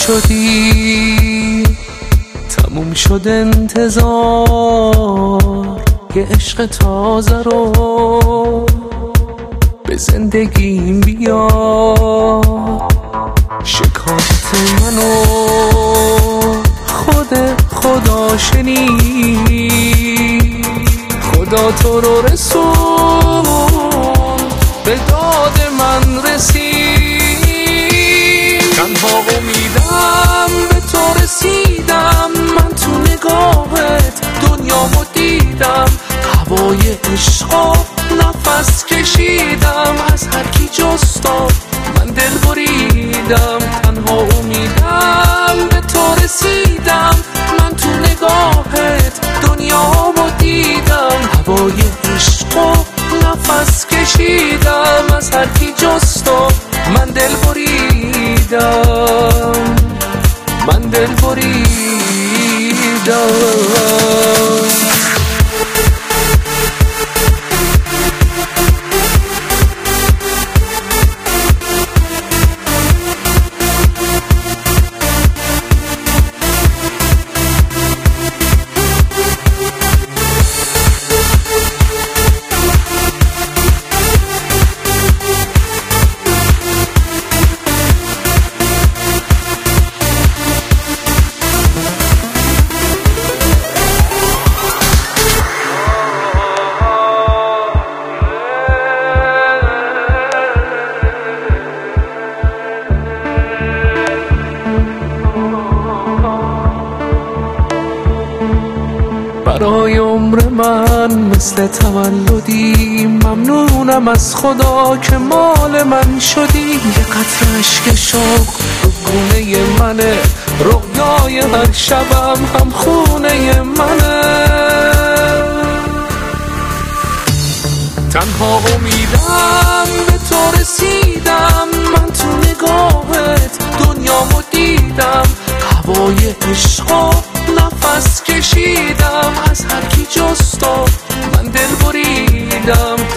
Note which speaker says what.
Speaker 1: شدی، تموم شد انتظار یه عشق تازه رو به زندگیم بیار. شکایت منو خدا شنید، خدا تو رو رسون به داد من رسید. تنها امیدم به تو رسیدم، من تو نگاهت دنیامو دیدم. هوای عشقا نفس کشیدم، از هر کی جز تو من دل بریدم. تنها امیدم به تو رسیدم، من تو نگاهت دنیامو دیدم. هوای عشقا نفس کشیدم، از هر کی جز تو من دل بریدم، من دل بریدم. برای عمر من مثل تولدی، ممنونم از خدا که مال من شدی. یه قطره اشک شوق رو گونه منه، رویای هر شبم هم خونه منه. تنها امیدم به تو رسیدم، من تو نگاهت دنیامو دیدم. هوای عشقا نفس کشیدم، از هر کی جز تو من دل بریدم.